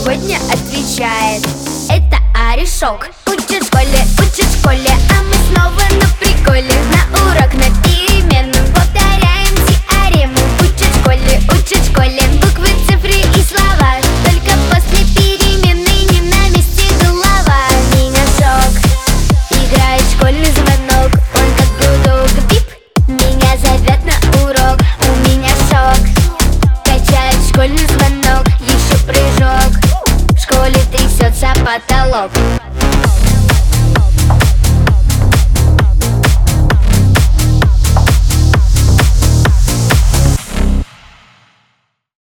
сегодня отвечает. Это орешок. Учат в школе, а мы снова на приколе. На урок, на перемену повторяем теорему. Учат в школе буквы, цифры и слова. Только после перемены не на месте голова. Меня шок, играет школьный звонок. Он как гудок, бип, меня зовет на урок. У меня шок, качает школьный звонок. Еще прыжок, в школе трясется потолок.